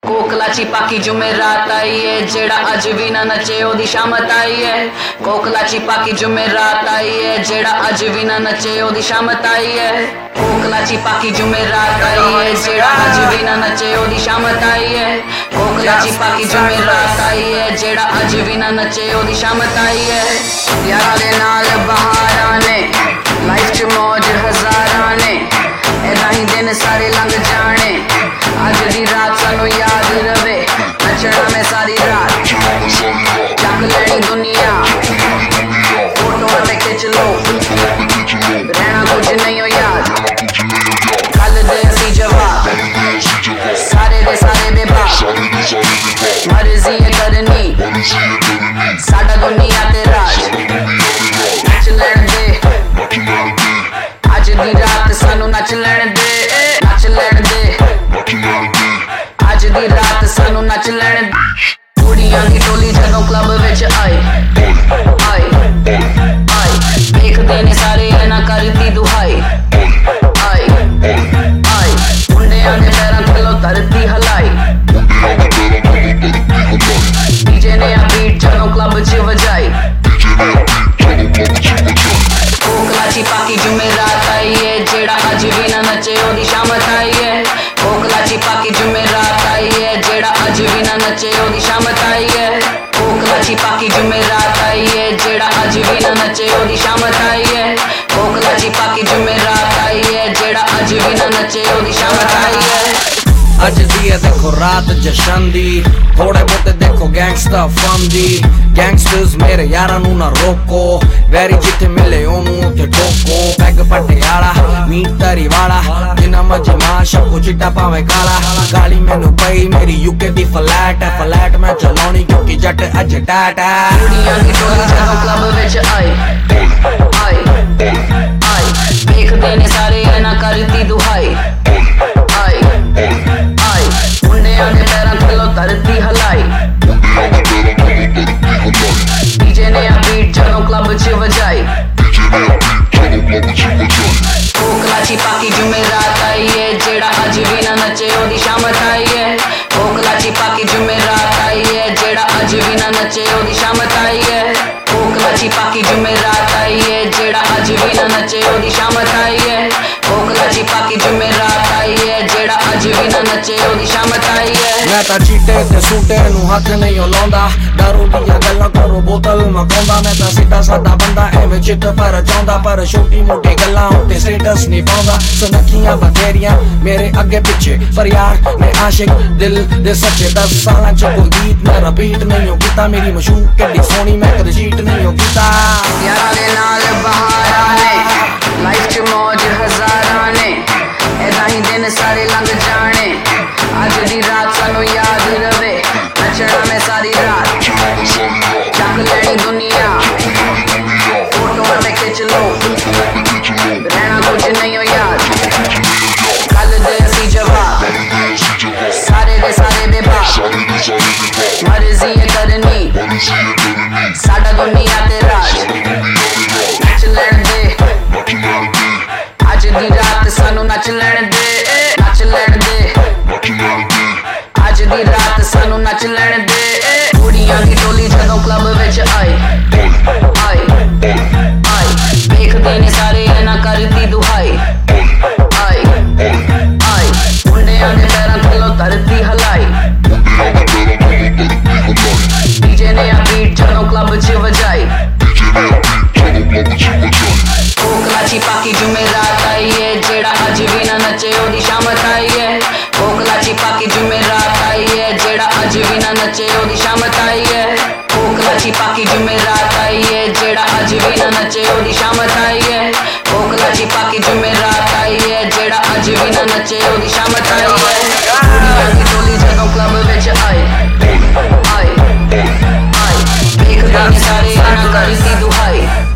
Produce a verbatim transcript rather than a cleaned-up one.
कोकलाची पाकी जुमेरात आई है जेड़ा अज भी ना नचे ओदी शामत आई है। कोकलाची पाकी जुमेरात आई है जेड़ा अज भी ना नचे ओदी शामत आई है। कोकलाची पाकी जुमेरात आई है जेड़ा अज भी ना नचे ओदी शामत आई है। कोकलाची पाकी जुमेरात आई है जेड़ा अज भी ना नचे ओदी शामत आई है। यारा दे नाल बहारां ने लाइफ च मौज हजारां ने ऐदा ही दिन सारे लंघ जाने अज दी रात सानू याद रवे नचना में सारी रात चक लेनी दुनिया फोटो ते खिच लो रहना कुछ नहीं हो याद कल दे सी जवाब सारे दे सारे बेबाक मर्जी है करनी साडा दुनिया ते राज नच लैण दे अज दी रात सानू नच लैण दे नच लैण दे अज दी रात सानू नच लैण कुड़ियां दी टोली जदों क्लब विच आई आई आई देखदे ने सारे ना करदी दुहाई आई आई मुंडियां दे पैरां थल्लों धरती हलाई डीजे ने आ बीट जदों क्लब च वजाई कोकलाची पाकी जुमेरात आई है जेड़ा अज भी ना नचे ओदी शामत आई है। कोकलाची पाकी जुमेरात आई है जेड़ा अज भी ना नचे ओदी शामत आई है। कोकलाची पाकी जुमेरात आई है जेड़ा अज भी ना नचे ओदी शामत आई है। कोकलाची पाकी जुमेरात आई है जेड़ा अज भी ना नचे ओदी शामत आई है। अज दी है देखो रात जशन दी थोड़े बहुते देखो गैंगस्टर फन दी गैंगस्टर्स मेरे यारां नू ना रोको वैरी जिथे मिले ओनू उथे ठोको पैग पटियाला मीट तरी वाला जिन्ना मजे माशा को चिट्टा पावे काला गाली मैनू पई मेरी यूके दी फ्लैट है फ्लैट मैं चलाउणी क्योंकि जट अज टैट है। कुड़ियां दी टोली जदों क्लब विच आई आई आई देखदे ने सारे ना करदी दुहाई आई आई मुंडियां दे पैरां थल्लों धरती हलाई डीजे ने आ बीट जदों क्लब च वजाई कोकलाची पाकी जुमेरात आई है जेड़ा अज भी ना नचे ओदी शामत आई है। कोकलाची पाकी जुमेरात आई है जेड़ा अज भी ना नचे ओदी शामत आई है। कोकलाची पाकी जुमेरात आई है जेड़ा अज भी ना नचे ओदी शामत आई है। कोकलाची पाकी जुमेरात आई है जेड़ा अज भी ना नचे ओदी शामत आई है। मैं ता चीटे ते सूटे नू हथ नहीं लाउंदा दारू दियां गल्लां करो बोतल मकाउंदा मैं ता सीधा सादा बंदा एवें चित पर चाहुंदा पर छोटी मोटी गल्लां उत्ते स्टेटस नहीं पाउंदा सुनखियां बथेरियां मेरे अगे पिछे पर यार मैं आशिक दिल दे सच्चे दस सालां च कोई गीत मैं रिपीट नहीं हो कीता मेरी मशहूर कदी सोनी मैं कदी चीट नहीं हो कीता। यारा दे नाल बहारां ने लाइफ च मौज हजारां ने ऐदा ही दिन सारे लंघ जाने अज दी रात सानू याद रवे नचना में सारी रात चक लेनी दुनिया फोटो ते खिच लो रहना कुछ नहीं हो याद कल दे सी जवाब सारे दे सारे बेबाक मर्जी है करनी साडा दुनिया ते राज नच लैण दे अज दी रात सानू नच लैण दे नच लैण दे अज दी रात सानू नच लैण दे। कुड़ियां दी टोली जदों क्लब विच आई आई आई देखदे ने सारे ना करदी दुहाई आई आई मुंडियां दे पैरां थल्लों धरती हलाई डीजे ने आ बीट जदों क्लब च वजाई कोकलाची पाकी जुमेरात आई है जेड़ा अज भी ना नचे ओदी शामत आई है। कोकलाची पाकी जुमेरात आई है जेड़ा अज भी ना नचे ओदी शामत आई है। कोकलाची पाकी जुमेरात आई है जेड़ा अज भी ना नचे ओदी शामत आई है। कोकलाची पाकी जुमेरात आई है जेड़ा अज भी ना नचे ओदी शामत आई है। कुड़ियां दी टोली जदों क्लब विच आई आई आई देखदे ने सारे ना करदी दुहाई